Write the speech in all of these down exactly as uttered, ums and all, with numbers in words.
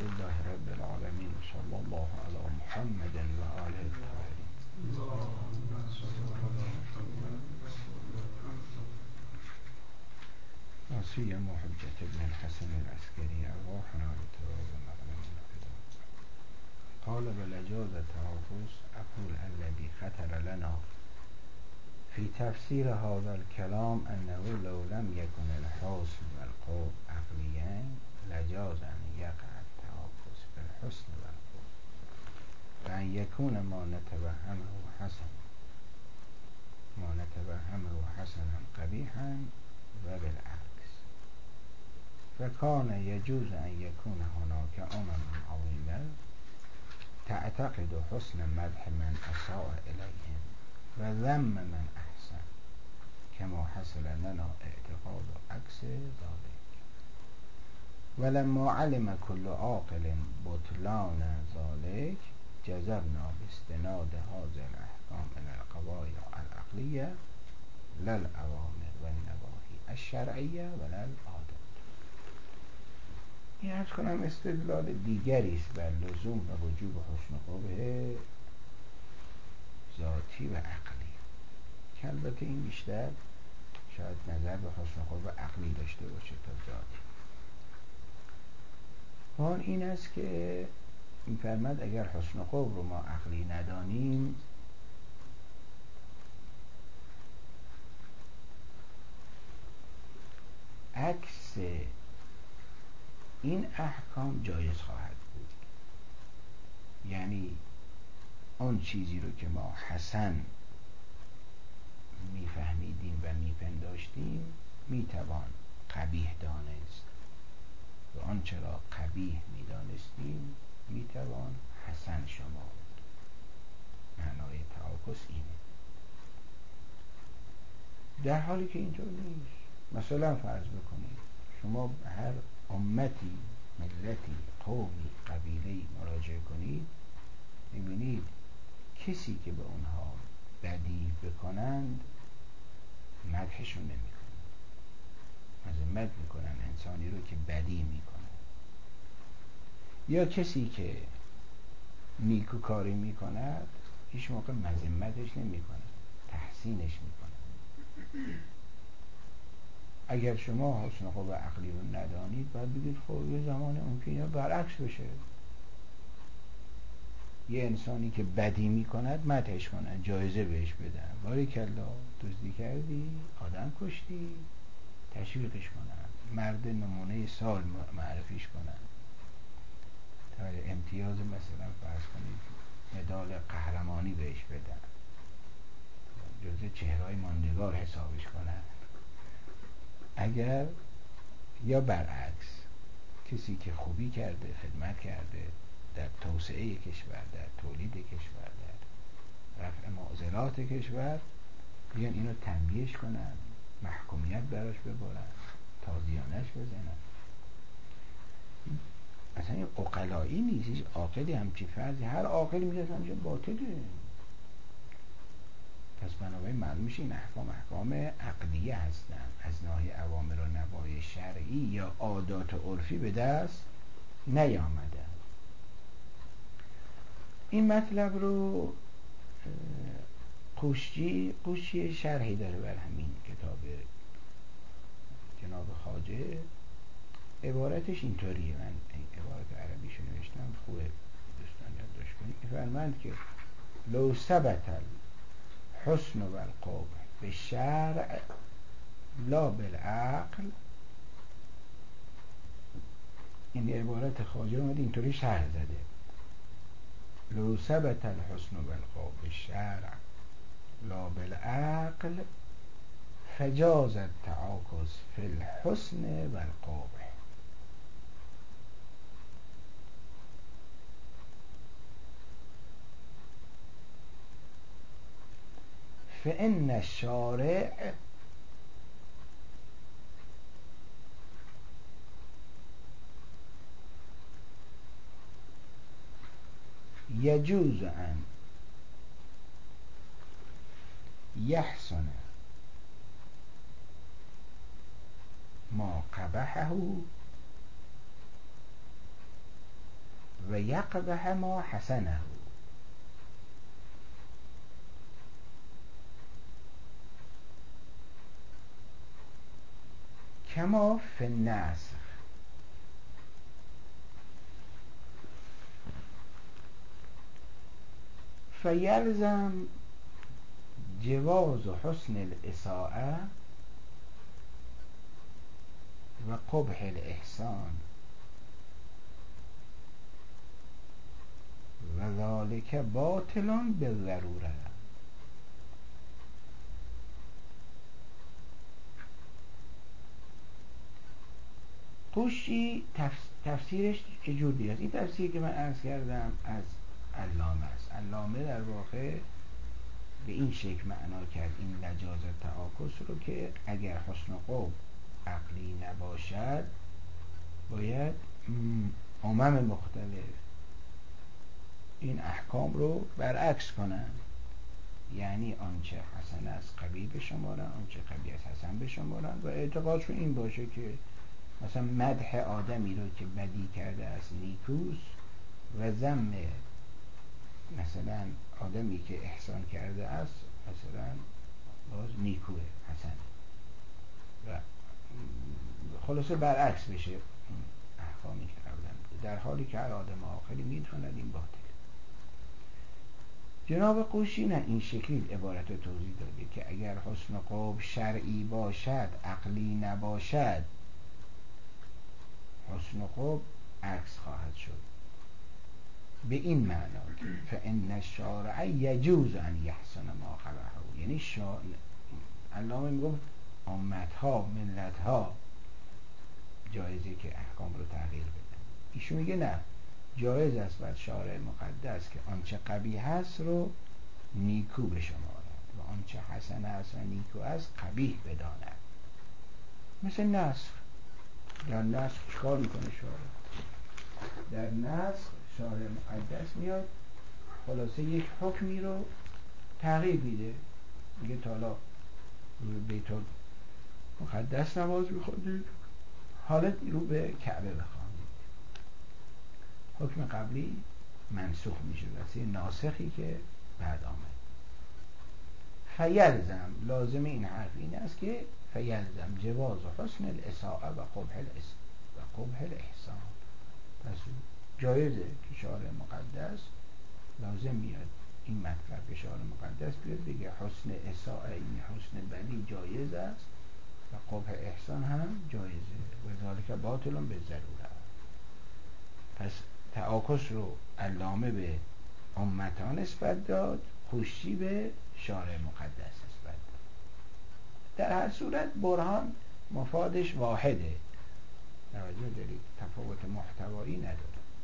لله رب العالمين صلى الله على محمد وآله الطاهرين. وصية حجة ابن الحسن العسكري أرواحنا لتراب المعلم الفداء. قال بل أجاز التحافظ أقول الذي خطر لنا في تفسير هذا الكلام أنه لو لم يكن الحسن والقبح عقليين لجاز أن يقع التحافظ في الحسن والقبح وأن يكون ما نتوهمه حسن ما نتوهمه حسنا قبيحا وبالعكس، فكان يجوز أن يكون هناك أمم عظيمة تعتقد حسن مدح من أساء إليهم وذم من أحسن، كما حصل لنا اعتقاد عكس ذلك. ولما علم كل عاقل بطلان ذلك جزمنا باستناد هذه الأحكام إلى القضايا العقلية لا الأوامر والنواهي الشرعية ولا العادات. این ارز کنم استدلال دیگری است بر لزوم و وجوب حسن قبح ذاتی و عقلی، که البته این بیشتر شاید نظر به حسن قبح عقلی داشته باشه تا ذاتی. آن این است که می‌فرماد اگر حسن قبح رو ما عقلی ندانیم عکس این احکام جایز خواهد بود. یعنی آن چیزی رو که ما حسن میفهمیدیم و میپنداشتیم میتوان قبیح دانست و آنچه را قبیح میدانستیم میتوان حسن شمرد. معنای تعاکس اینه. در حالی که اینطور نیست. مثلا فرض بکنید شما هر امتی، ملتی، قومی، قبیله‌ای مراجعه کنید میبینید کسی که به اونها بدی بکنند مدحشون نمیکنند، مذمت میکنن انسانی رو که بدی میکنه، یا کسی که نیکوکاری میکند هیچ موقع مذمتش نمیکنن، تحسینش میکنن. اگر شما حسن قبح عقلی رو ندانید باید بگید خب یه زمان ممکنه برعکس بشه، یه انسانی که بدی میکند مدحش کنن، جایزه بهش بدن، باریکلا دزدی کردی، آدم کشتی، تشویقش کنن، مرد نمونه سال معرفیش کنن، تا امتیاز مثلا فرض کنید مدال قهرمانی بهش بدن، جزء چهره‌های ماندگار حسابش کنن. اگر یا برعکس کسی که خوبی کرده، خدمت کرده در توسعه کشور، در تولید کشور، در رفع معضلات کشور، بیان اینو تنبیهش کنن، محکومیت براش ببرن، تازیانش بزنن. اصلا این عقلایی نیست. هیچ عاقلی همچی فرضی، هر عاقلی میگه همچه باطله. پس بنابراین معلوم میشه این احکام احکام عقلیه هستن، از ناحیه اوامر و نواهی شرعی یا عادات و عرفی به دست نیامدن. این مطلب رو قوشجی قوشجی شرحی داره بر همین کتاب جناب خواجه. عبارتش اینطوریه، من این عبارت عربیشو نوشتم، خوبه دوستان یادداشت کنید. می‌فرمایند که لو ثبت حسن و القبح به شرع لا بالعقل. این عبارت خواجه اومده اینطوری شرح زده: لو ثبت الحسن و القبح به شرع لا بالعقل فجاز التعاکس فی الحسن و القبح. فإن الشارع يجوز أن يحسن ما قبحه و یقبح ما حسنه کما فی النسخ فیلزم جواز حسن الاساءة و قبح الاحسان و ذلك باطل بالضروره. قوشی تفسیرش چجور دیگه؟ این تفسیری که من عرض کردم از علامه است. علامه در واقع به این شکل معنا کرد این لجاز تعاکس رو که اگر حسن قبح عقلی نباشد باید امم مختلف این احکام رو برعکس کنن، یعنی آنچه حسن است قبیح بشمارن، آنچه قبیح است حسن بشمارن و اعتقادشون این باشه که مثلا مدح آدمی رو که بدی کرده است نیکوست و ذم مثلا آدمی که احسان کرده است مثلا باز نیکوه حسن و خلاصه برعکس بشه احکامی که قبلا بوده، در حالی که هر آدم آخری میداند این باطل. جناب قوشی نه این شکلی عبارت رو توضیح داده که اگر حسن قبح شرعی باشد عقلی نباشد حسن قبح عکس خواهد شد، به این معنا که فإن الشارع یجوز ان یحسن ما قبحه، یعنی شا... علامه میگفت امتها ملتها جایزه که احکام رو تغییر بدن، ایشون میگه نه جایز است بر شارع مقدس که آنچه قبیح است رو نیکو بشمارد و آنچه حسن است و نیکو است قبیح بداند. مثل نسخ، در نسخ چیکار میکنه شارع؟ در نسخ شارع مقدس میاد خلاصه یک حکمی رو تغییر میده، میگه تا حالا روی بیت مقدس نماز میخوندید حالا رو به کعبه بخوانید، حکم قبلی منسوخ میشه واسه ناسخی که بعد آمد. فیلزم لازم این حرف این است که فیلزم جواز حسن الاساءه و قبح الاحسان و قبح الاحسان، پس جایزه که شارع مقدس لازم میاد این مطلب که شارع مقدس بیاد بگه حسن اساءه این حسن بدی جایز است و قبح احسان هم جایزه و ذالک باطل به ضروره. پس تعاکس رو علامه به امتان نسبت داد، خوشی به شارع مقدس نسبت داد. در هر صورت برهان مفادش واحده، توجه دارید، تفاوت محتوایی نداره.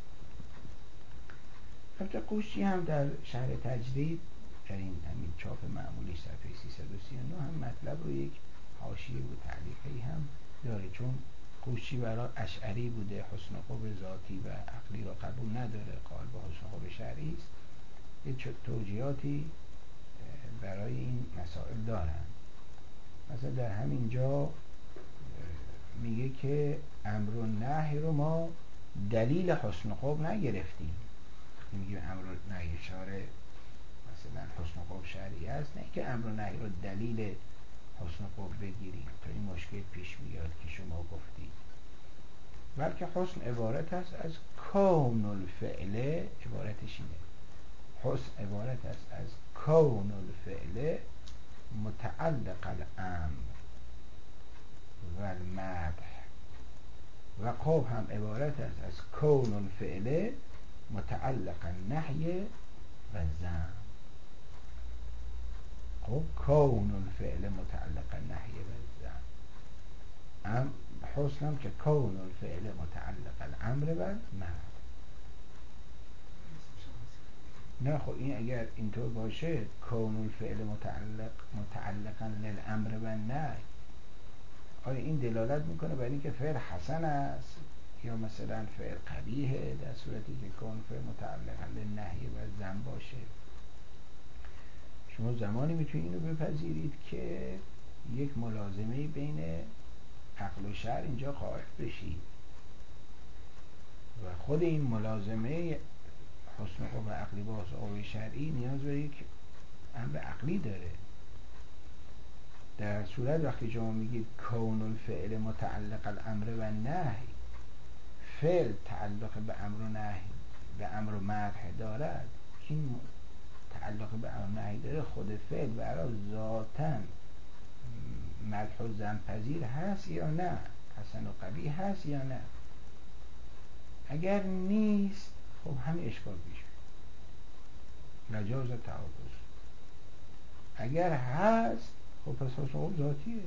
البته قوشی هم در شرح تجرید در این همین چاپ معمولی صفحه سیصد و سی و نه هم مطلب رو یک حاشیه و تعلیقی هم داره، چون قوشی برای اشعری بوده، حسن قبح ذاتی و عقلی را قبول نداره، قائل به حسن قبح شرعی است، یه توجیهاتی برای این مسائل دارن. مثلا در همین جا میگه که امر و نهی رو ما دلیل حسن قبح نگرفتیم، میگه امر و نهی شارع مثلا حسن قبح شرعی است، نه که امر و نهی رو دلیل حسن قبح بگیریم تا این مشکل پیش میاد که شما گفتید، بلکه حسن عبارت است از کون الفعل، عبارتش اینه، حسن عبارت است از کون الفعل متعلق الامر و المدح و قبح هم عبارت است از کون الفعل متعلق النهی و ذم. خب کون الفعل متعلق النهی و ذم، ام حسن هم که کون الفعل متعلق الامر و المدح. نه خب این اگر اینطور باشه کون الفعل متعلق متعلقا للامر و النهی، آیا این دلالت میکنه بر اینکه فعل حسن است یا مثلا فعل قبیحه، در صورتی که کون فعل متعلقا للنهی و ذم باشه؟ شما زمانی میتونید اینو بپذیرید که یک ملازمه بین عقل و شرع اینجا قائل بشید و خود این ملازمه حسن خلق عقلی با حسن شرعی نیاز به یک امر عقلی داره. در صورت وقتی شما میگید کون الفعل متعلق الامر و نهی، فعل تعلق به امر و نهی، به امر و مدح دارد، این تعلق به امر و نهی داره، خود فعل برای ذاتاً مدح و ذم پذیر هست یا نه، حسن و قبیح هست یا نه. اگر نیست خب همین اشکال پیش میاد، لجاز تعاکس. اگر هست خب پس حسن خوب ذاتیه.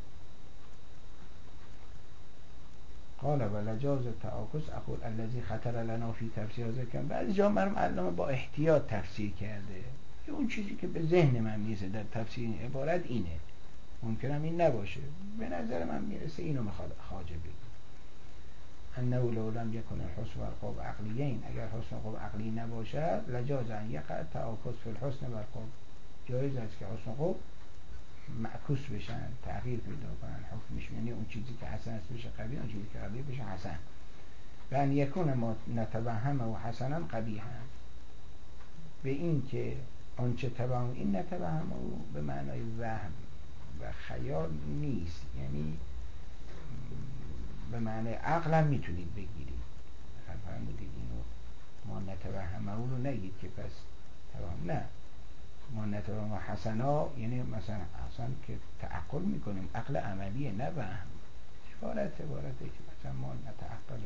قال و لجاز تعاکس اقول الذی خطر لنا فی تفسیر ذکر. بعضی جا مرم علامه با احتیاط تفسیر کرده، اون چیزی که به ذهن من میرسه در تفسیر این عبارت اینه، ممکنم این نباشه، به نظر من میرسه اینو میخواد خواجه بگه، انه لو لم یکن الحسن والقبح عقلیین، اگر حسن و قبح عقلی نباشد لجاز ان یقع تعاکس فی الحسن والقبح، جایز است که حسن و قبح معکوس بشن، تغییر پیدا کنن حکمش، یعنی اون چیزی که حسن است بشه قبیح، اون چیزی که قبیح بشه حسن. و ان یکون ما نتوهم و حسنا قبیحا، به این که آنچه توهم این نتوهم به معنای وهم و خیال نیست، یعنی به معنی عقل هم میتونید بگیرید. فرمودید اینو ما نتوهم او رو نگید که پس توهم، نه، ما نتوهم حسنا یعنی مثلا حسن که تعقل میکنیم، عقل عملیه نه وهم. عبارت عبارته که مثلا ما نتعقل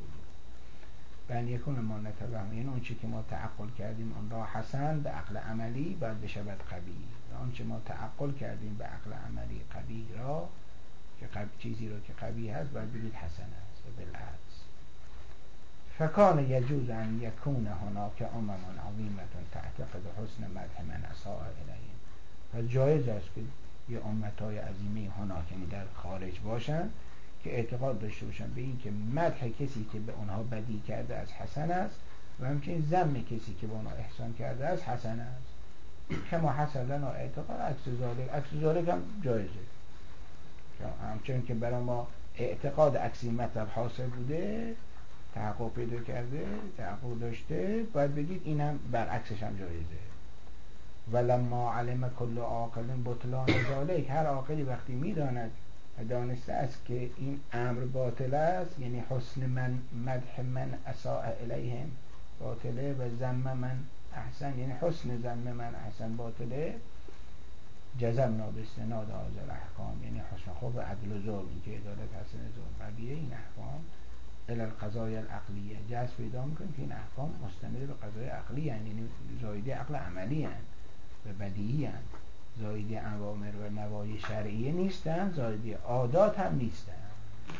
بن یکون ما نتوهم، یعنی اون چی که ما تعقل کردیم اون را حسن به عقل عملی باید بشود قبیح، و اون چی ما تعقل کردیم به عقل عملی قبیح را که قبیح، چیزی رو که قبیح هست باید بگید حسن است و بالعکس. فکان یجوز ان یکون هناک امم عظیمه تعتقد حسن مدح من اساء الیهم، و جایز است که یه امتهای عظیمه هناک، یعنی در خارج باشن، که اعتقاد داشته باشن به این که مدح کسی که به اونها بدی کرده است حسن است، و همچنین ذم کسی که به اونها احسان کرده است حسن است. کما حسن لنا اعتقاد عکس ذالک، عکس ذالک هم جایزه، همچنین که برای ما اعتقاد عکسی مطلب حاصل بوده، تحقق پیدا کرده، تحقق داشته، باید بگید اینم برعکسش هم جایزه. ولما علم کل عاقل بطلان ذالک، هر عاقلی وقتی میداند و دانسته است که این امر باطل است، یعنی حسن من مدح من اساء الیهم باطله و ذم من احسن، یعنی حسن ذم من احسن باطله، جزمنا باستناد هذا الاحکام، یعنی حسن خوب عدل و ظلم، این که عدالت حسن ظلم قبیه، این احکام الی القضایا العقلیه، جذب پیدا میکنیم که این احکام مستند به قضای عقلی، یعنی زایده عقل عملی هستند و بدیهی هستند، زایده اوامر و نواهی شرعیه نیستند، زایده عادات هم نیستند.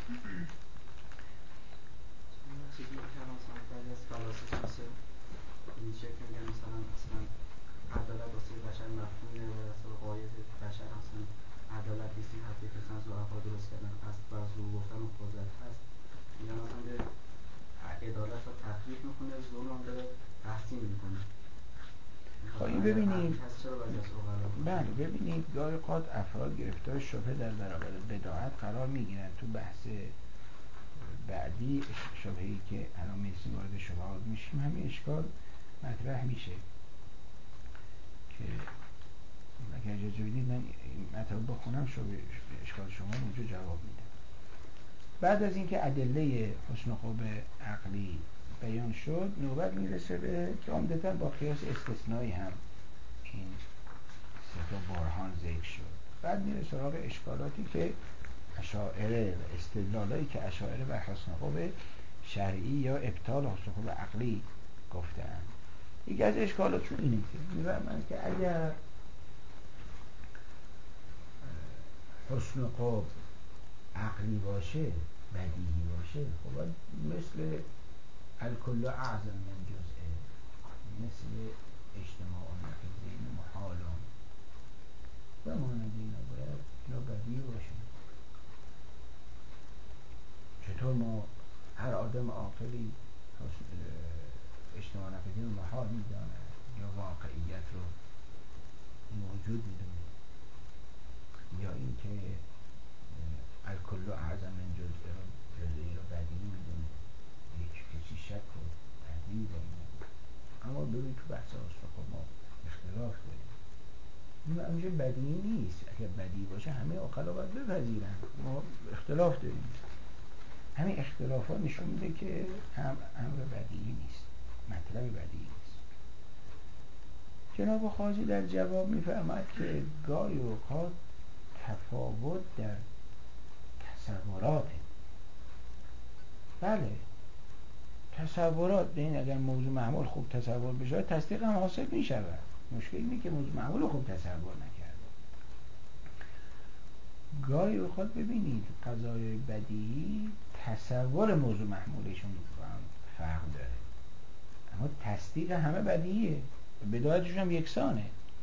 چیزی که مثلا بعضی از فلاسفه مثل نیچه که میگن مثلا اصلا عدالت واسه بشر مفهومه و اصلا قاید بشر مثلا عدالت نیست، این حرفی که مثلا زعفا درست کردن است و زور گفتن و قدرت هست، میگن مثلا به عدالت رو تفریح میکنه، ظلم هم داره تحسین میکنه. خب این ببینید، بله ببینید گاهی قد افراد گرفتار شبهه در برابر بداعت قرار میگیرن. تو بحث بعدی شبهه‌ای که الان میرسیم وارد شبهات میشیم، همین اشکال مطرح میشه که اگر اجازه بدید من این مطلب بخونم، شبه اشکال شما اونجا جواب میدم. بعد از اینکه ادله حسن خوب عقلی بیان شد، نوبت میرسه به که عمدتاً با قیاس استثنایی هم این سه تا برهان ذکر شد. بعد میره سراغ اشکالاتی که اشاعره و استدلالایی که اشاعره بر حسن خوب شرعی یا ابطال حسن خوب عقلی گفتن. یکی از اشکالاتشون اینه که می‌فرمایند که اگر حسن خوب عقلی باشه، بدیهی باشه، خب مثل الکل اعظم من جزئه، مثل اجتماع نقیضین محالون بماند، اینا باید اینا بدیهی باشه. چطور ما هر آدم عاقلی اجتماع نقیضین محال میداند یا واقعیت رو موجود میدونه، یا اینکه الکل اعظم من جزئه رو جزئی رو بدیهی میدونه، هیچ کسی شک و تردید نمی‌کنه. اما ببین تو بحث آسفخ ما اختلاف داریم. این همیشه بدیهی نیست. اگر بدیهی باشه همه عقلا باید بپذیرن. ما اختلاف داریم. همین اختلافات نشون میده که هم امر بدیهی نیست، مطلب بدیهی نیست. جناب خازی در جواب میفرماید که گاهی اوقات تفاوت در تصوراته. بله، تصورات این اگر موضوع محمول خوب تصور بشه تصدیق هم حاصل میشود. مشکل اینه که موضوع محمول خوب تصور نکرده. گاهی اوقات ببینید قضایای بدیهی تصور موضوع محمولشون هم فرق داره، اما تصدیق همه بدیهیه، بداهتشون هم یکسانه.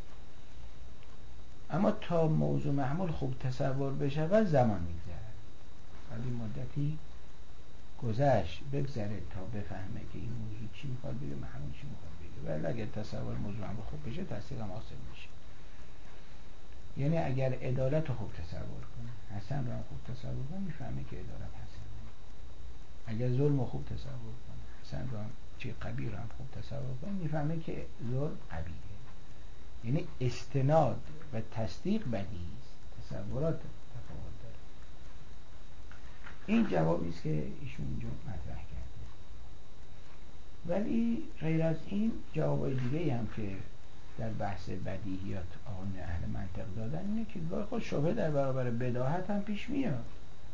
اما تا موضوع محمول خوب تصور بشه و زمان میگذره، ولی مدتی گذشت بگذره تا بفهمه که این موضوع چی میخواد بگه، محمول چی میخواد بگه. ولی اگر تصور موضوع محمول خوب بشه تصدیق هم حاصل میشه. یعنی اگر عدالت رو خوب تصور کنه، حسن رو هم خوب تصور کنه، میفهمه که عدالت حسنه. اگر ظلم رو خوب تصور کنه، حسن رو هم چه قبیح رو هم خوب تصور کنه، میفهمه که ظلم قبیحه. یعنی استناد و تصدیق بدیهی است، تصورات تفاوت داره. این جوابی است که ایشون اینجا مطرح کرده. ولی غیر از این جوابای دیگه هم که در بحث بدیهیات آقایون اهل منطق دادن اینه که گاهی خود شبهه در برابر بداهت هم پیش میاد.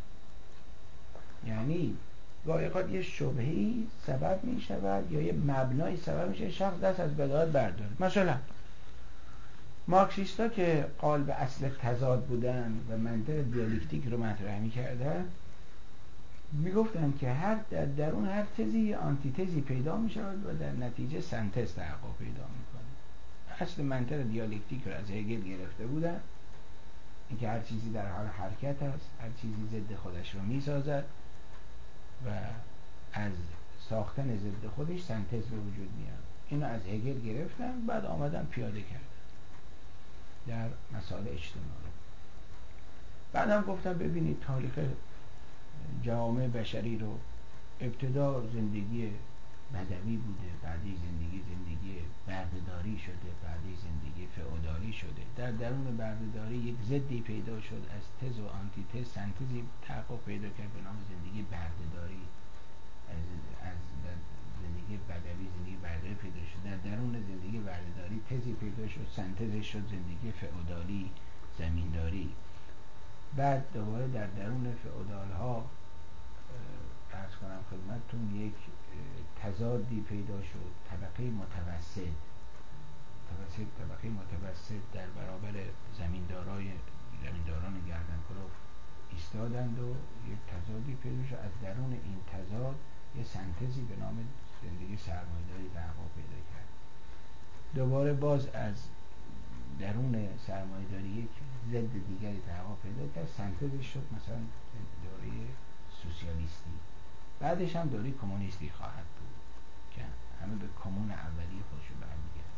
یعنی گاهی خود یه شبهه‌ای سبب می شود یا یه مبنای سبب میشه شخص دست از بداهت برداره. مثلا مارکسیستا که قائل به اصل تضاد بودن و منطق دیالکتیک رو مطرح می‌کردن، میگفتن که هر در درون هر تزی آنتی تزی پیدا می‌شود و در نتیجه سنتز تحقق پیدا می‌کنه. اصل منطق دیالکتیک رو از هگل گرفته بودن، اینکه هر چیزی در حال حرکت است، هر چیزی ضد خودش رو می‌سازد و از ساختن ضد خودش سنتز به وجود میاد. اینو از هگل گرفتن، بعد آمدن پیاده کردن در مسائل اجتماعی. بعدم گفتم ببینید تاریخ جوامع بشری رو، ابتدا زندگی بدوی بوده، بعدی زندگی زندگی بردهداری شده، بعدی زندگی فئودالی شده. در درون بردهداری یک ضدی پیدا شد، از تز و آنتی تز سنتزی تحقق پیدا کرد به نام زندگی بردهداری. از از زندگی بدوی زندگی بردهداری پیدا شد، در درون زندگی بردهداری تزی پیدا شد، سنتزش شد زندگی فئودالی زمینداری. بعد دوباره در درون فئودال ها عرض کنم خدمتتون یک تضادی پیدا شد، طبقه متوسط توسط طبقه متوسط در برابر زمیندارای زمینداران گردن کلوف ایستادند و یک تضادی پیدا شد. از درون این تضاد یه سنتزی به نام زندگی سرمایه‌داری تحقق پیدا کرد. دوباره باز از درون سرمایه‌داری یک ضد دیگری تحقق پیدا کرد، سنتزش شد مثلا دوره سوسیالیستی. بعدش هم دوره کمونیستی خواهد بود که همه به کمون اولی خودشو برمیگرد.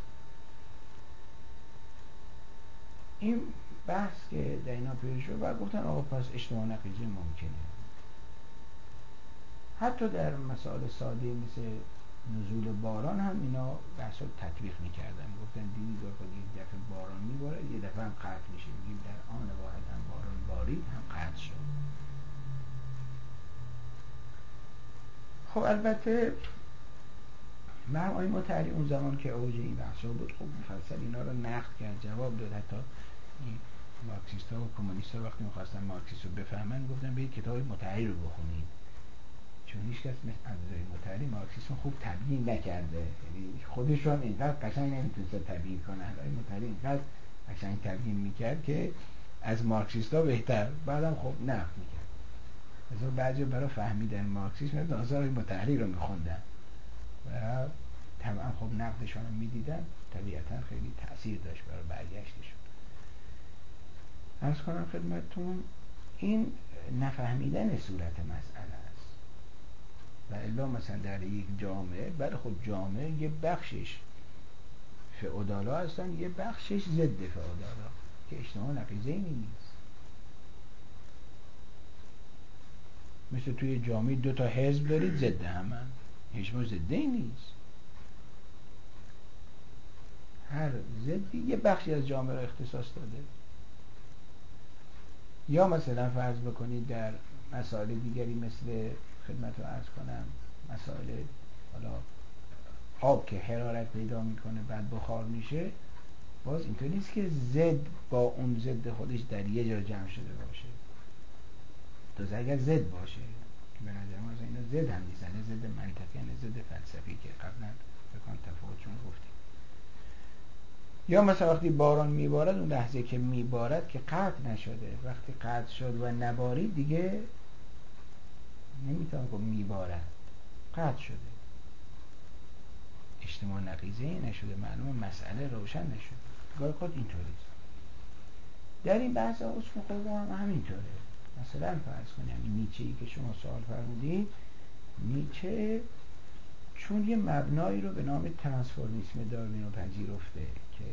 این بحث که در اینا پیدا شد و گفتن آقا پس اجتماع نقیضه ممکنه. حتی در مسائل ساده مثل نزول باران هم اینا بحث رو تطبیق میکردن. گفتن دیدی دو خود یک دفعه باران میباره، یه دفعه هم قطع میشه، میگیم در آن واحد هم باران بارید هم قطع شد. خب البته مرحوم آقای مطهری اون زمان که اوج این بحثا بود خب مفصل اینا رو نقد کرد، جواب داد. حتی این مارکسیستا و کمونیستا وقتی میخواستن مارکسیسم رو بفهمن گفتن برید کتاب مطهری رو بخونید، چون هیچ کس مثل عبدالله مطهری مارکسیسم خوب تبیین نکرده. یعنی خودش رو هم اینقدر قشنگ نمیتونست تبیین کنه. آقای مطهری اینقدر قشنگ تبیین میکرد که از مارکسیستا بهتر. بعدم خب نقد میکرد. مثلا بعضی برای فهمیدن مارکسیسم آثار آقای مطهری رو میخوندن و طبعا خب نقدشون رو میدیدن، طبیعتا خیلی تأثیر داشت برای برگشتشون. عرض کنم خدمتتون این نفهمیدن صورت مسئله است. و الا مثلا در یک جامعه، بله خب جامعه یه بخشش فئودالا هستن، یه بخشش ضد فئودالا که اجتماع نقیضه‌ای نیست. مثل توی جامعه دو تا حزب دارید ضد همن، هیچ ما ضد این نیست. هر ضدی یه بخشی از جامعه را اختصاص داده. یا مثلا فرض بکنید در مسائل دیگری مثل خدمت رو عرض کنم مسائل حالا آب که حرارت پیدا میکنه بعد بخار میشه، باز اینطور نیست که ضد با اون ضد خودش در یه جا جمع شده باشه. تازه اگر ضد باشه که به نظر من اینا ضد هم نیستن، ضد منطقی نه ضد فلسفی که قبلا بکن تفاوتشون گفتیم. یا مثلا وقتی باران میبارد اون لحظه که میبارد که قطع نشده، وقتی قطع شد و نبارید دیگه نمیتونم گفت میبارد، قطع شده، اجتماع نقیضه نشده، معلومه مسئله روشن نشده. گاهی خود اینطوریست. در این بحث حسن خلق هم همینطوره. مثلا فرض کنیم نیچه ای که شما سوال فرمودید، نیچه چون یه مبنایی رو به نام ترانسفورمیسم داروین رو پذیرفته که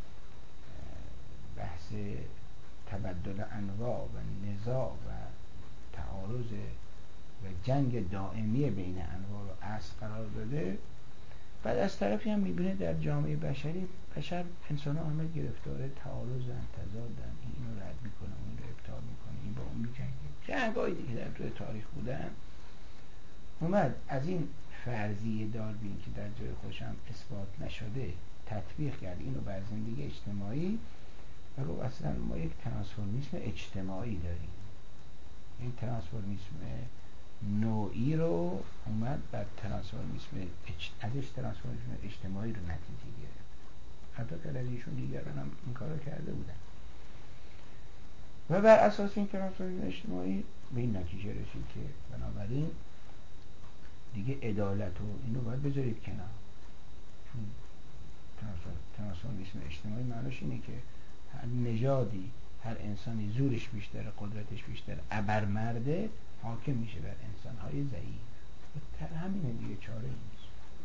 بحث تبدل انواع و نزاع و تعارض و جنگ دائمی بین انواع رو اصل قرار داده، بعد از طرفی هم میبینه در جامعه بشری بشر انسان ها همه گرفتاره تعارضن، تضادن، این اینو رد میکنه، اون رو ابطال میکنه، این با اون میجنگه. جنگایی دیگه در طول تاریخ بودن، اومد از این فرضیه داروین که در جای خودش هم اثبات نشده تطبیق کرد اینو بر زندگی اجتماعی و گفت اصلا ما یک ترانسفورمیسم اجتماعی داریم. این ترانسفورمیسم نوعی رو اومد بر ترانسفورمیسم اج... ازش ترانسفورمیسم اجتماعی رو نتیجه گرفت. حتی که از ایشون دیگران هم این کار رو کرده بودن و بر اساس این ترانسفورمیسم اجتماعی به این نتیجه رسید که بنابراین دیگه عدالت و اینو باید بذارید کنار، چون ترانسفورمیسم اجتماعی معناش اینه که هر نژادی، هر انسانی زورش بیشتره، قدرتش بیشتره، ابرمرده حاکم میشه بر انسانهای ضعیف. تر همینه دیگه، چاره نیست.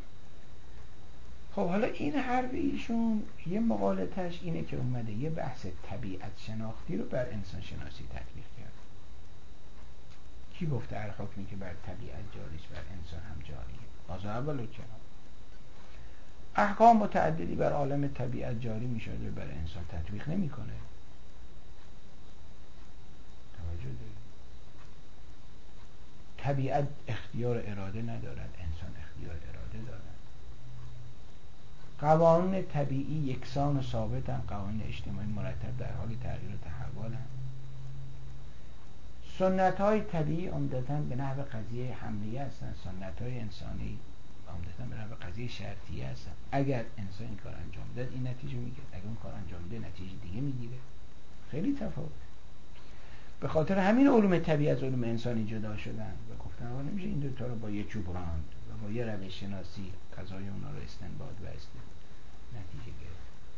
خب حالا این حرف ایشون یه مقالطش اینه که اومده یه بحث طبیعت شناختی رو بر انسان شناسی تطبیق کرد. کی گفته هر حکمی که بر طبیعت جاریست بر انسان هم جاریه؟ باز اول و کنار احکام متعددی بر عالم طبیعت جاری میشده بر انسان تطبیق نمیکنه. توجه دارید؟ طبیعت اختیار اراده ندارد، انسان اختیار اراده دارد. قوانین طبیعی یکسان و ثابتن، قوانین اجتماعی مرتب در حال تغییر و تحولن. سنت های طبیعی عمدتاً به نحو قضیه حملیه هستن، سنت های انسانی عمدتاً به نحو قضیه شرطیه هستن. اگر انسان این کار انجام داد این نتیجه میگیره، اگر اون کار انجام ده نتیجه دیگه میگیره. خیلی تفاوت. به خاطر همین علوم طبیعی از علوم انسانی جدا شدن و گفتن آقا نمیشه این دوتا رو با یه چوب راند و با یه روش شناسی قضای اونا رو استنباط و است نتیجه گرفت.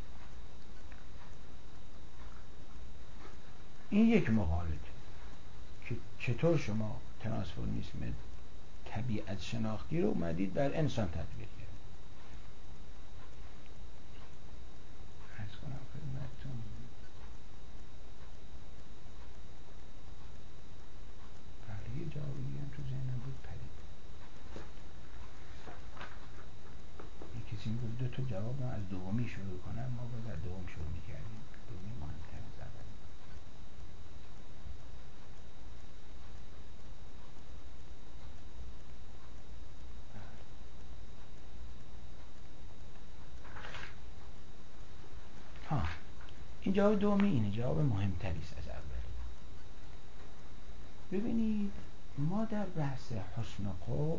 این یک مقالطه که چطور شما ترانسفورمیسم طبیعت شناختی رو اومدید بر انسان تطبیق کرد. عرض کنم خدمتتون بله یه جوابی هم تو ذهنم بود پرید. یه کسی میگفت دو تا جواب من از دومی شروع کنم، ما باید از دوم شروع میکردیم، دومی مهمتر از اولی. ها این جواب دومی اینه، جواب مهمتری است از اولی. ببینید ما در بحث حسن و قبح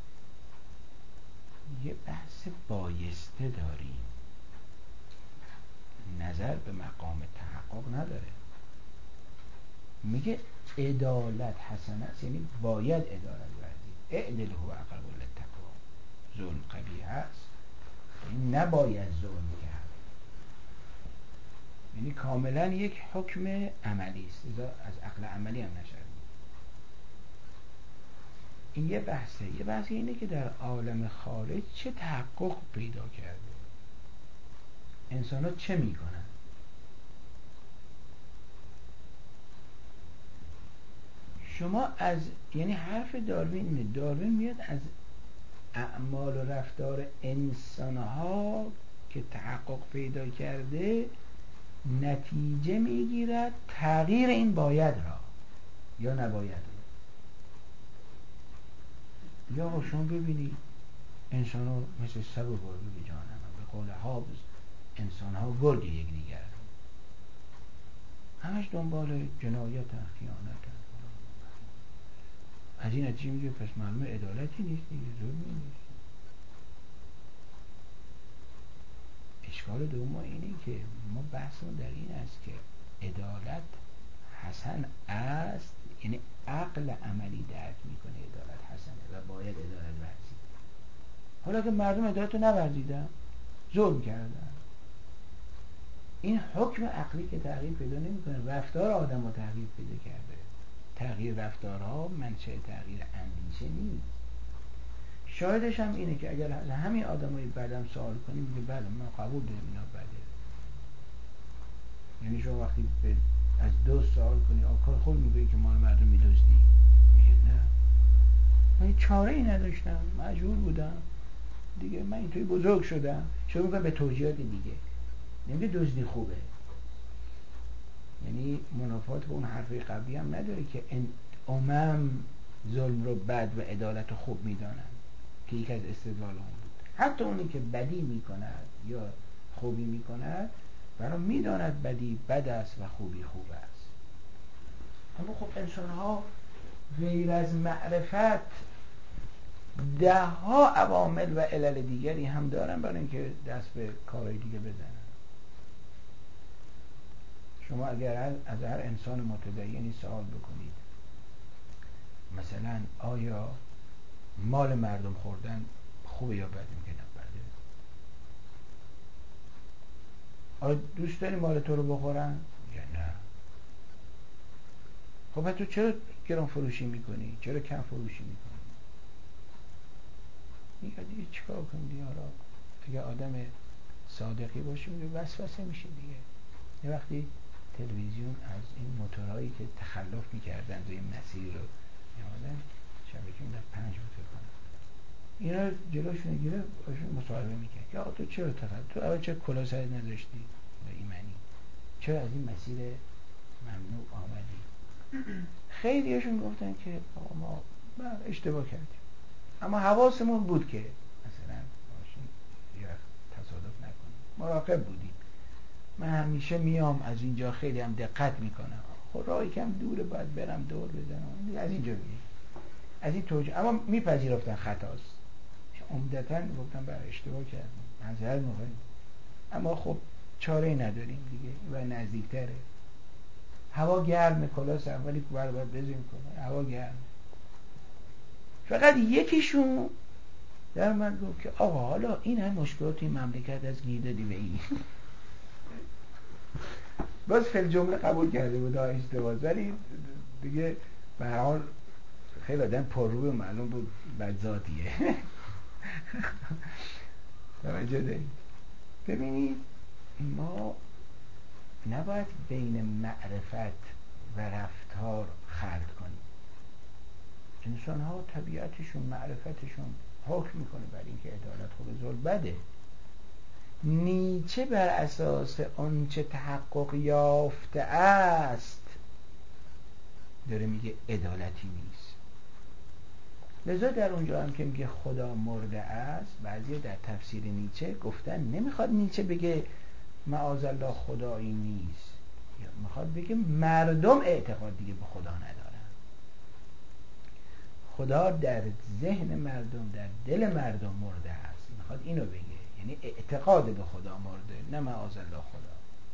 یه بحث بایسته داریم، نظر به مقام تحقق نداره. میگه عدالت حسنه است، یعنی باید عدالت ورزید. اعدل هو اقرب للتقوی. ظلم قبیح هست، یعنی نباید ظلم کرد، یعنی کاملا یک حکم عملی است، از عقل عملی هم نشد. این یه بحثه. یه بحث اینه که در عالم خارج چه تحقق پیدا کرده، انسان ها چه میکنن. شما از یعنی حرف داروین اینه، داروین میاد از اعمال و رفتار انسانها که تحقق پیدا کرده نتیجه میگیرد تغییر این باید را یا نباید را. یا آقا شما ببینید انسان ها مثل سگ و گربه به جان هم، به قول حافظ انسان ها گرگ یک دیگر همش دنبال جنایت هم خیانت هم. از این نتیجه میگه پس معلومه عدالتی نیست دیگه، ظلمی نیست. اشکال دوم اینه که ما بحثمون در این است که عدالت حسن است، یعنی عقل عملی درک میکنه عدالت حسنه و باید عدالت ورزید. حالا که مردم عدالت رو نورزیدن، ظلم کردن، این حکم عقلی که تغییر پیدا نمیکنه، رفتار آدم ها تغییر پیدا کرده. تغییر رفتارها منشأ تغییر اندیشه نیست. شاهدش هم اینه که اگر همین آدمای بعدم سوال کنیم میگه بله من قبول دارم اینا بده. یعنی شما وقتی به از دوست سوال کنی آکار خود میگه که مال مردم میدزدی، میگه نه من چاره ای نداشتم، مجبور بودم دیگه، من اینطوری بزرگ شدم. شروع میکنه به توجیهات دیگه، نمیگه دزدی خوبه. یعنی منافات به اون حرفی قبلی هم نداره که امم ظلم رو بد و عدالت رو خوب میدانن که یک از استدلال هم بود. حتی اونی که بدی میکند یا خوبی میکند برای میداند بدی بد است و خوبی خوب است. اما خب انسان ها غیر از معرفت ده ها عوامل و علل دیگری هم دارن برای اینکه دست به کارهای دیگه بزنن. شما اگر از هر انسان متدینی سوال بکنید مثلا آیا مال مردم خوردن خوبه یا بده، میگه نه بده. آیا دوست داری مال تو رو بخورن؟ میگه نه. خب تو چرا گران فروشی میکنی؟ چرا کم فروشی میکنی؟ میگه دیگه چیکار کنی دیگه؟ حالا اگه آدم صادقی باشه میگه وسوسه میشه دیگه. یه وقتی تلویزیون از این موتورهایی که تخلف میکردن روی مسیر رو میامدن شبکه میدن پنج موتور کنن، اینا جلوشون گیره باشون مصاحبه میکرد که آقا تو چرا تخلف، تو اول چرا کلاه سرت نذاشتی و ایمنی، چرا از این مسیر ممنوع آمدی؟ خیلی هاشون گفتن که آقا ما اشتباه کردیم، اما حواسمون بود که مثلا ماشین یا تصادف نکنیم، مراقب بودیم. من همیشه میام از اینجا خیلی هم دقت میکنم، خب راهی کم دوره باید برم دور بزنم، از اینجا میگه از این توجه، اما میپذیرفتن خطاست، عمدتاً گفتن برای اشتباه کردیم معذرت میخوایم، اما خب چاره ای نداریم دیگه و نزدیکتره، هوا گرمه، کلاس اولی که باید باید بزنیم کنه، هوا گرمه. فقط یکیشون در من گفت که آقا حالا این هم مشکلات این مملکت از گیر دادی به این باز فیل جمله قبول کرده بود اشتباه، ولی دیگه به هر حال خیلی آدم پرروی و معلوم بود بدذاتیه. توجه دارید؟ ببینید ما نباید بین معرفت و رفتار خلط کنیم. انسان ها طبیعتشون معرفتشون حکم میکنه بر اینکه عدالت خوبه ظلم بده. نیچه بر اساس آنچه تحقق یافته است داره میگه عدالتی نیست. لذا در اونجا هم که میگه خدا مرده است، بعضی در تفسیر نیچه گفتن نمیخواد نیچه بگه معاذالله خدایی نیست، میخواد بگه مردم اعتقاد دیگه به خدا ندارن، خدا در ذهن مردم در دل مردم مرده است، میخواد اینو بگه، یعنی اعتقاد به خدا مرده، نه معاذالله خدا.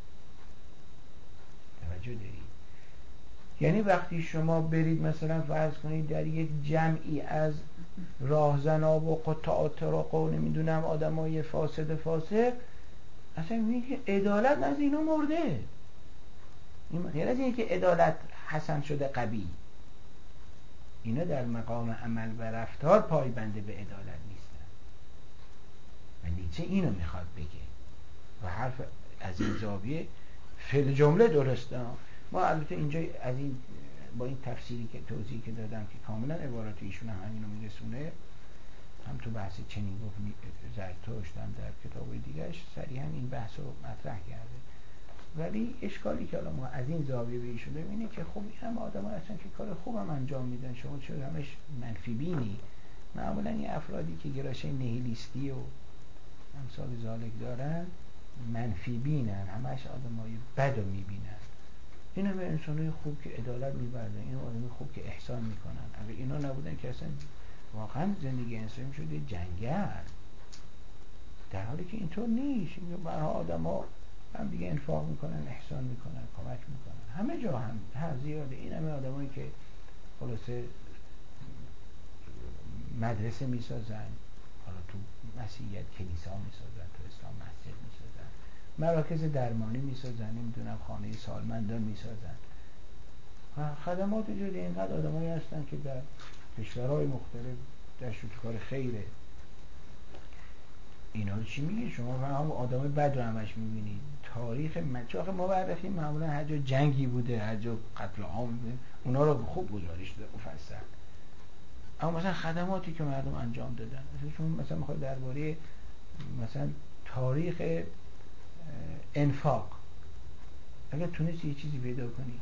توجه دارید؟ یعنی وقتی شما برید مثلا فرض کنید در یک جمعی از راهزنا و قطاع طرق و نمیدونم آدمای فاسد فاسق، اصلا میگه که عدالت نزد اینا مرده. این غیر از اینه که عدالت حسن شده قبیح، اینا در مقام عمل و رفتار پایبنده به عدالت نیستن و نیچه اینو میخواد بگه و حرف از این زاویه فی الجمله درسته. ما البته اینجا از این با این تفسیری که توضیحی که دادم که کاملا عبارات ایشون هم همینو میرسونه، هم تو بحث چنین گفت زرتشت هم در کتاب دیگرش صریحا این بحث رو مطرح کرده. ولی اشکالی که ما از این زاویه به ایشون داریم اینه که خب این هم آدم ها هستن که کار خوبم انجام میدن، شما چرا همش منفی بینی؟ معمولا این افرادی که گرایش نیهیلیستی و امثال ذالک دارن منفی بینن، همش آدمای بد رو میبینن. این همه انسانای خوب که عدالت میبردن، این آدمای خوب که احسان میکنن، اگه اینا نبودن که اصلا واقعا زندگی انسانی شده جنگل، در حالی که اینطور نیست. این برها آدم ها هم دیگه انفاق میکنن، احسان میکنن، کمک میکنن، همه جا هم هر زیاده. این همه آدم هایی که خلاصه مدرسه میسازن، حالا تو مسیحیت کلیسا میسازن، تو اسلام مسجد میسازن، مراکز درمانی میسازن، نمیدونم خانه سالمندان میسازن و خدمات جوری. اینقدر آدمایی هستن که در کشورهای مختلف در شکار خیره. اینا رو چی میگه شما؟ و هم آدم بد رو همش میبینید. تاریخ مچاخ مورخین معمولا هر جا جنگی بوده، هر جا قتل عام بوده، اونا رو خوب گزارش داده مفصل. اما مثلا خدماتی که مردم انجام دادن، مثلا مثلا میخواد درباره مثلا تاریخ انفاق، اگر تونستی یه چیزی پیدا کنی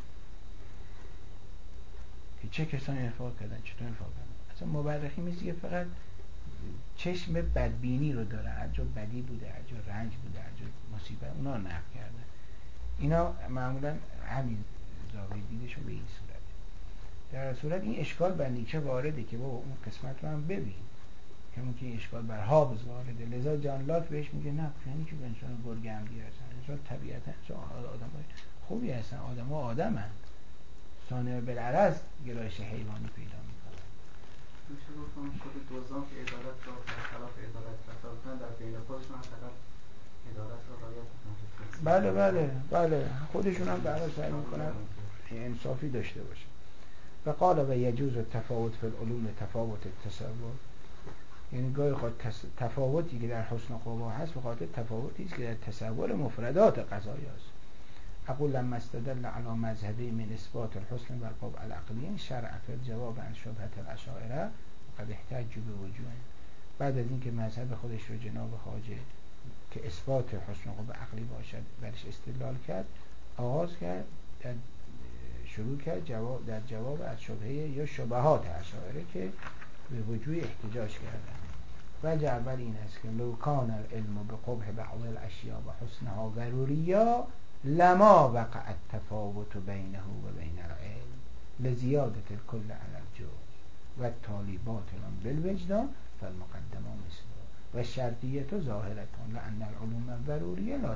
که چه کسانی انفاق کردن، چطور انفاق کردن، اصلا مورخین میگه که فقط چشم بدبینی رو داره، هر جا بدی بوده، هر جا رنج بوده، هر جا مصیبت، اونا رو نقل کردن. اینا معمولا همین زاویه دیدشون به این صورته. در صورت این اشکال بر نیچه وارده که بابا اون قسمت رو هم ببین، که ممکن این اشکال بر هابز وارده. لذا جان لاک بهش میگه نه، یعنی که انسان گرگ عمدی هستن، انسان طبیعتا انسان آدم های خوبی هستن، آدم ها آدم هستن، صانع بالعرض گرایش حیوانی پیدا میکنن. میشه گفتم خود دوزان که عدالت رو برخلاف عدالت رفتار کنن، در بین خودشون هم فقط عدالت رو رعایت میکنن. بله بله بله خودشون هم برای سعی میکنن انصافی داشته باشه. و قال و یجوز تفاوت فی العلوم تفاوت التصور، یعنی گاهی خود تفاوتی که در حسن و قباح هست به خاطر تفاوتی است که در تصور مفردات قضایی است. اقول لما استدل على مذهبی من اثبات الحسن و القبح العقلی شرع فی الجواب عن شبهة الاشاعره وقد احتجوا بوجوه. بعد از اینکه مذهب خودش رو جناب خواجه که اثبات حسن و قبح عقلی باشد برش استدلال کرد، آغاز کرد در شروع کرد جواب در جواب از شبهه یا شبهات اشاعره که به وجوه احتجاج کردن. وجه اول این است که لو کان العلم بقبح بعض الاشیاء و حسنها ضروریا لما وقع التفاوت بینه و بین العلم لزیادت الکل علی الجزء و التالی باطل بالوجدان فالمقدمه مثله و الشرطیه ظاهره لان العلوم الضروریه لا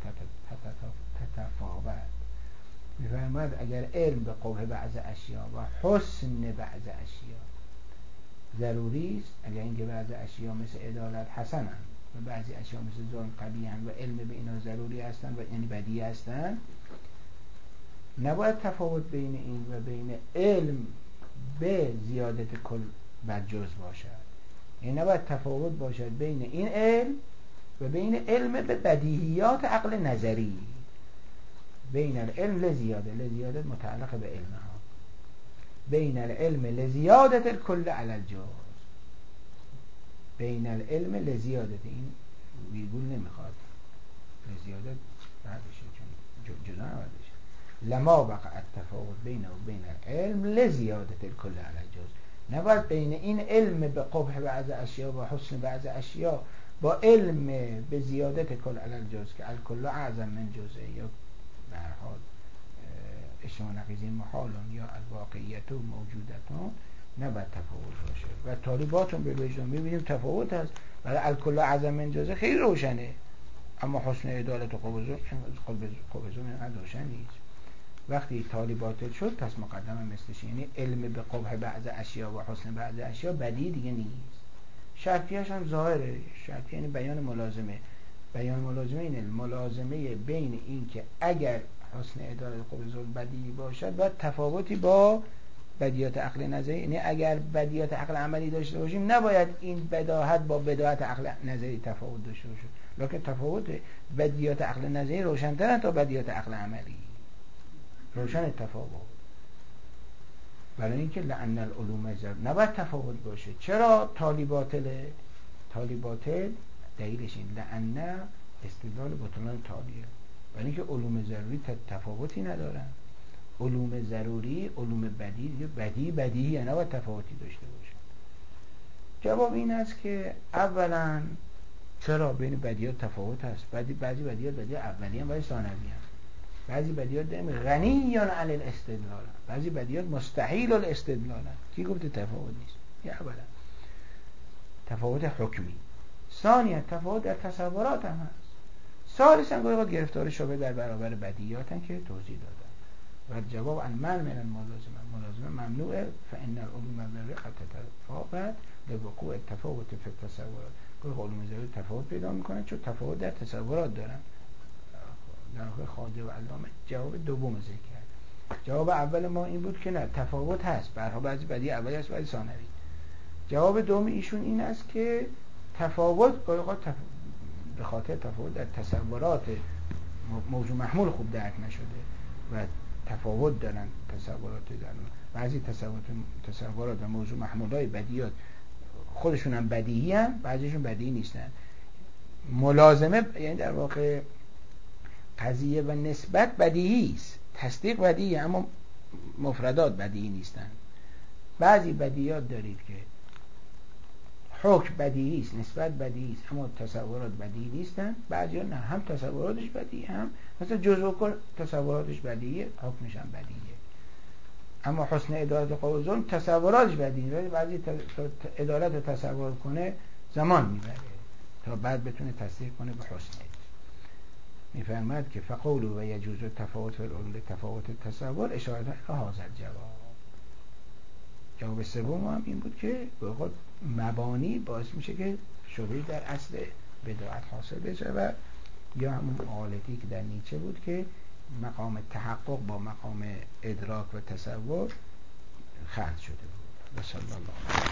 تتفاوت. می‌فرماید اگر علم به قبح بعض اشیاء و حسن بعض اشیاء ضروری است، اگر اینکه بعض اشیاء مثل عدالت حسنن و بعضی اشیاء مثل ظلم قبیحن و علم به اینا ضروری هستن و یعنی بدی هستن، نباید تفاوت بین این و بین علم به زیادت کل بر جز باشد. یعنی نباید تفاوت باشد بین این علم و بین علم به بدیهیات عقل نظری. بین العلم لزیاده، لزیاده متعلق به علم ها، بین العلم لزیادت الکل علی الجز، بین العلم لزیادت، این ویرگول نمیخواد، لزیادت بعدشه چون جدا نباید بشه. لما وقع التفاوت بینه و بین العلم لزیادت الکل علی الجز، نباید بین این علم به قبح بعض اشیاء و حسن بعض اشیاء با علم به زیادت کل علی الجز که الکل اعظم من جزء یا به هر حال اشتما نقیزی محالون یا الواقعیت و موجودتون نباید تفاوت باشه. و طالباتون به وجدان میبینیم تفاوت هست، ولی الکل اعظم من جزء خیلی روشنه، اما حسن عدالت و قبضون اینقدر روشن نیست. وقتی طالبات شد پس مقدمه مثلش، یعنی علم به قبح بعض اشیاء و حسن بعض اشیاء بدی دیگه نیست. شرطیش هم ظاهره، شرطی یعنی بیان ملازمه. بیان ملازمه اینه، ملازمه بین این که اگر حسن عدالت و قبضون بدی باشد باید تفاوتی با بدیات عقل نظری، یعنی اگر بدیات عقل عملی داشته باشیم نباید این بداهت با بداهت عقل نظری تفاوت داشته باشه، لکن تفاوت بدیات عقل نظری روشن‌ترن تا بدیات عقل عملی، روشن تفاوت. برای اینکه لأن العلوم ضرور نباید تفاوت باشه. چرا تالی باطله؟ تالی باطل دلیلش این لأن استدلال بطلان تالیه، برای اینکه علوم ضروری تفاوتی ندارن. علوم ضروری، علوم بدی، بدی بدیهی نباید تفاوتی داشته باشه. جواب این است که اولا چرا بین بدیهات تفاوت هست؟ بعضی بعضی بدیهات بدیه اولی هم بعضی ثانوی هم. بعضی بدیهات دائم غنیان علی الاستدلال، بعضی بدیهات مستحیل الاستدلال. کی گفته تفاوت نیست؟ یا اولا تفاوت حکمی، ثانیا تفاوت در تصورات هم هست، ثالثا گاهی اوقات گرفتار شبه در برابر بدیهاتن که توضیح دادن. و جواب عن من من الملازمه ملازمه ممنوعه فان العلوم الضروره قد تتفاوت لوقوع التفاوت فی التصورات. گاهی علوم ضروری تفاوت پیدا میکنن چون تفاوت در تصورات دارن. در واقع خواجه و علامه جواب دوم ذکر کرد. جواب اول ما این بود که نه تفاوت هست، برها بعضی بدیه اولی هست بعضی ثانوی. جواب دوم ایشون این است که تفاوت گاهی اوقات تف... به خاطر تفاوت در تصورات موضوع محمول خوب درک نشده و تفاوت دارن تصورات دارن. بعضی تصورات تصورات و موضوع محمولای بدیهات خودشون هم بدیهی هم، بعضیشون بدیهی نیستن. ملازمه یعنی در واقع قضیه و نسبت بدیهی است، تصدیق بدیهی اما مفردات بدیهی نیستن. بعضی بدیهات دارید که حکم بدیهی است، نسبت بدیهی است اما تصورات بدیهی نیستن. بعضیا نه، هم تصوراتش بدیهی، هم مثلا جزء کل تصوراتش بدیهیه حکمش هم بدیهیه. اما حسن عدالت قول ظلم تصوراتش بدیهیه، ولی بعضی عدالت رو تصور کنه زمان میبره تا بعد بتونه تصدیق کنه به حسن. میفرماد که فقولوا و یجوز تفاوت فی العلوم تفاوت تصور اشاره به هذا الجواب. جواب سوم هم این بود که به قول مبانی باعث میشه که شبهه در اصل بدعت حاصل بشه و یا همون معالجی که در نیچه بود که مقام تحقق با مقام ادراک و تصور خلط شده بود. و صلی الله علیه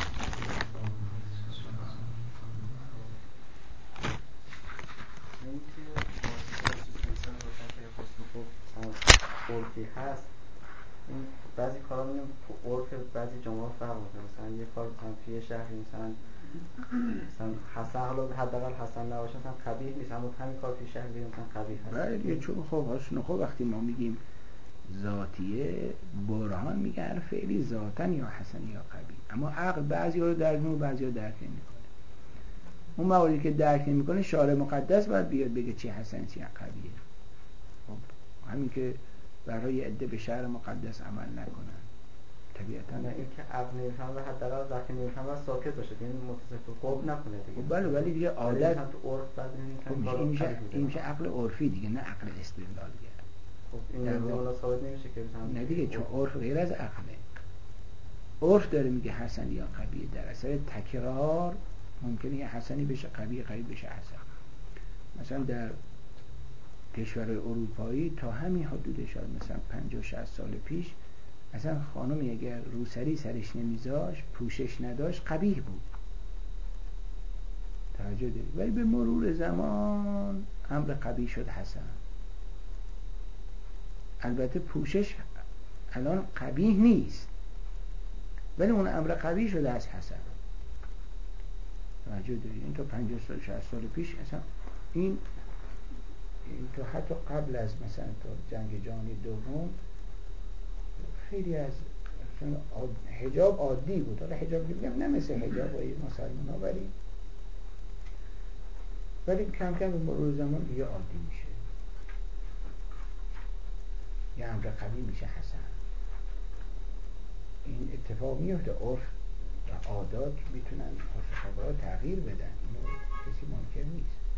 عرفی هست. این بعضی کارا میگم تو عرف بعضی جامعه فرق میکنه. مثلا یه کار مثلا توی شهری مثلا مثلا حسن، حالا حداقل حسن نباشه مثلا قبیح نیست، اما همین کار توی شهری مثلا قبیح هست. بله چون خب حسن خب وقتی ما میگیم ذاتیه برهان میگه فعلی ذاتن یا حسن یا قبیح، اما عقل بعضی رو درک میکنه بعضی رو درک نمیکنه. اون مواردی که درک نمیکنه شارع مقدس باید بیاد بگه چی حسن چی قبیحه. خب همین که برای عده به شرع مقدس عمل نکنن طبیعتا نه این که عقل نمیفهمه و حداقل وقتی نمیفهمه ساکت باشه، یعنی متصف قوم نکنه دیگه. بله ولی دیگه عادت تو عرف بعد این میشه این میشه عقل عرفی دیگه، نه عقل استدلالگر. خب این نمیشه ثابت نمیشه که مثلا نه دیگه چون عرف غیر از عقله. عرف داره میگه حسن یا قبیح، در اثر تکرار ممکنه یه حسنی بشه قبیح، قبیح بشه حسن. مثلا در کشورهای اروپایی تا همین حدود شاید مثلا پنجاه شصت سال پیش اصلا خانمی اگر روسری سرش نمیذاشت پوشش نداشت قبیح بود. توجه دارید؟ ولی به مرور زمان امر قبیح شد حسن. البته پوشش الان قبیح نیست ولی اون امر قبیح شده از حسن. توجه دارید؟ این تا پنجاه سال شصت سال پیش اصلا این تو حتی قبل از مثلا تا جنگ جهانی دوم خیلی از حجاب عادی بود. حالا حجاب میگم نه مثل حجاب های مسلمان ها، ولی ولی کم کم به مرور زمان دیگه عادی میشه، یه امر قوی میشه حسن. این اتفاق میفته، عرف و عادات میتونن عرف تغییر بدن، اینو کسی منکر نیست.